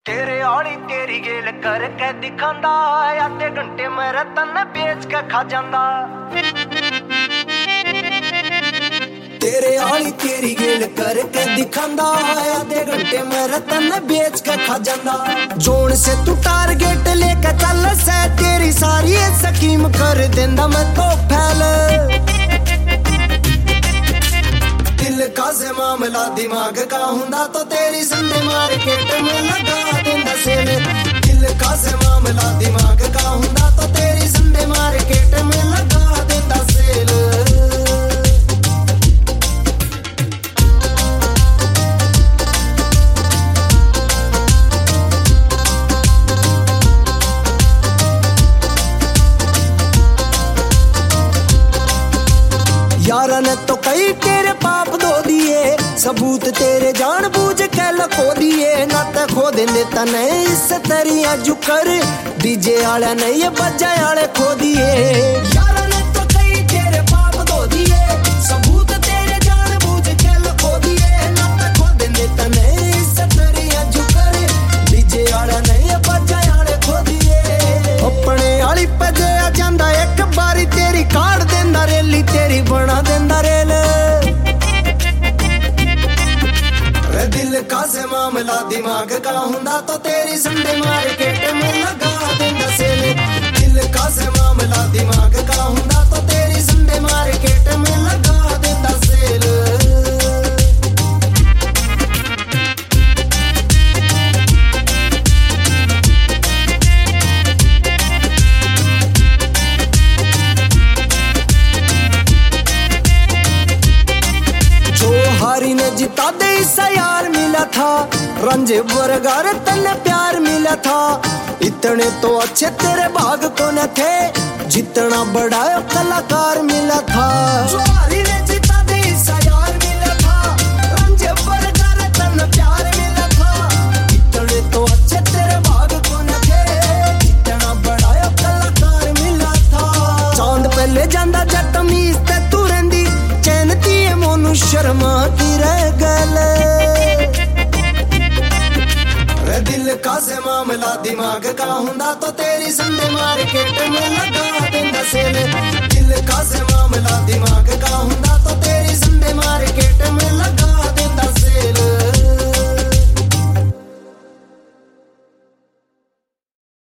तेरे आली तेरी गेल करके दिखांदा, आधे घंटे मेरे तन्ने बेच के खा जांदा। तेरे आली तेरी गेल करके दिखांदा, आधे घंटे मेरे तन्ने बेच के खा जांदा। जोन से तू टारगेट लेके चल से, तेरी सारी स्कीम कर देंदा मैं तो फैल। दिल का से मामला दिमाग का हुंदा, तो तेरी संडे मार्केट में लगा देंदा सेल। दिल का से मामला दिमाग का हुंदा, तो तेरी संडे मार्केट में लगा देंदा सेल। यारा ने तो कई तेरे पाप धो दिए, सबूत तेरे जानबूझ के लखो दिए। नाते खो देंदे तने इस तरिया जुकर, डीजे आले ने ये बजा आले खो दिए। यारा ने तो कई तेरे पाप धो दिए, सबूत तेरे जानबूझ के लखो दिए। नाते खो देंदे तने इस तरिया जुकर, डीजे आले ने ये बजा आले खो दिए। अपने आली पे आ जांदा एक बारी, तेरी काट देंदा रेली, तेरी बना देंदा रेल। दिल का से मामला दिमाग का हुंदा, तो तेरी संडे मार्केट में लगा देंदा सेल। दिल का से मामला दिमाग का हुंदा, तो तेरी संडे मार्केट में लगा देंदा सेल। हारी ने जिता दे इसा यार मिला था, रंजे बरगार तन्ने प्यार मिला था। इतने तो अच्छे तेरे भाग को न थे, जितना बड़ा कलाकार मिला था। हारी ने जिता दे इसा यार मिला था, रंजे बरगार तन्ने प्यार मिला था। इतने तो अच्छे तेरे भाग को न थे, जितना बड़ा कलाकार मिला था। चांद पे ले जांदा जट मीज ते तू रंदी, चैनती है मोनू शर्मा की रह गले। दिल का से मामला दिमाग का हुंदा, तो तेरी संडे मार्केट में लगा दे।